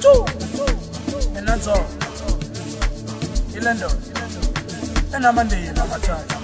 Achoo! Enanzo. Ilendo. Enamande namathatha.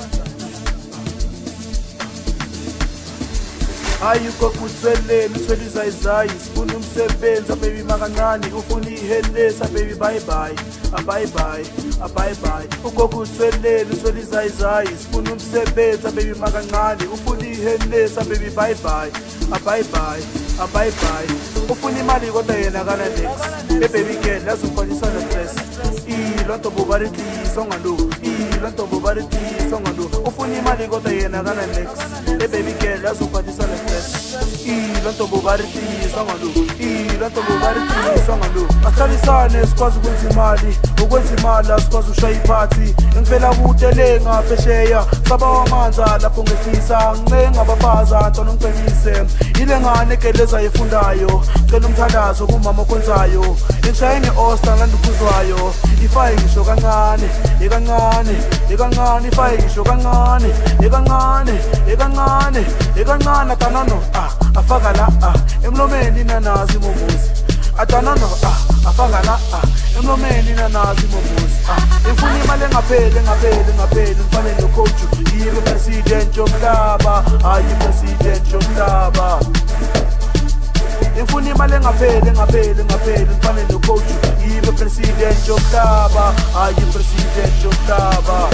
Ayukho kuthweleni uthweliza izayi sifuna umsebenzi baby makancane ufuna ihelesa baby bye bye bye bye bye bye ukho kuthweleni uthweliza izayi sifuna umsebenzi baby makancane ufuna ihelesa baby bye bye bye bye bye bye ufuna imali kodwa yena kana next baby girl lazumfanisa no stress lonto bobarithi songalo lonto bobarithi songalo ufuna imali kodwa yena kana next baby girl lazumfanisa no stress lonto bobarithi songalo lonto bobarithi songalo ahlalisane sikwazi ukwenza imali asikwazi ushaya iphathi ngivela kude le ngaphesheya saba wamanza lapho ngefisa ncenga abafaza ntona ngicebise ile ngane egeleza efundayo cela umthandazo kumama okhonzayo ngishaya nge-osta ngandukuzwayo ifaye ngisho kancane ekancane ekancane ifaye ngisho kancane ekancane ekancane ekancane atanono afaka la emlomeni nanazi momuzi atanono afaka la emlomeni nanazi momuzi ngifuna imali engapheli ngifane nocoach yibe president yomhlaba hayi president yomhlaba ngifuna imali engapheli ngifane nocoach yibe president yomhlaba hayi president yomhlaba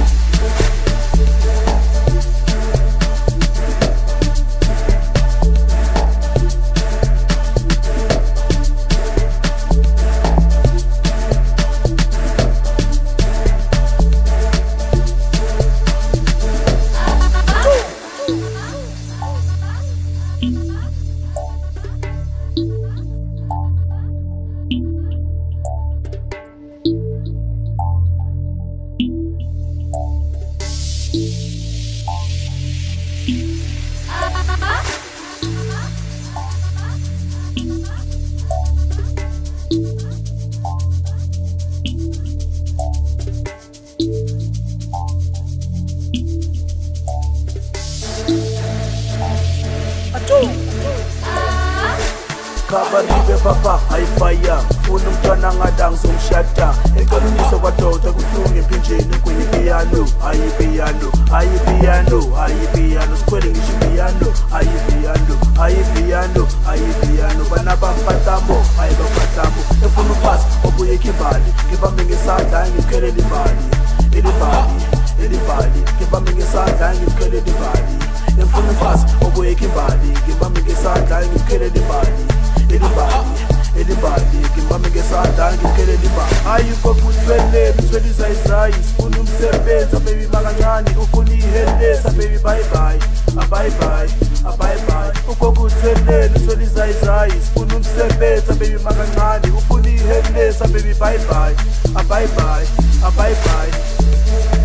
Kabaribe papa ayifaya funa umntwana ngada ngizomshada eqiniso kwadoda kuhlungu emphinjeni kwenye piano ayipiyano sikwele ngisho piano bana bampatamo ayibapatamo efuna ufasi obuye kimbali ngibambe ngesandla ngikhelele ibali ngibambe ngesandla ngikhelele ibali efuna ufasi obuye kimbali ngibambe ngesandla ngikhelele ibali ngibambe ngesandla ngikhelele ibali ayukho kuthweleni uthweliza izayi sifuna umsebenzi baby makancane ufuna ihelesa baby bye bye bye bye ukho kuthweleni uthweliza izayi sifuna umsebenzi baby makancane ufuna ihelesa baby bye bye bye bye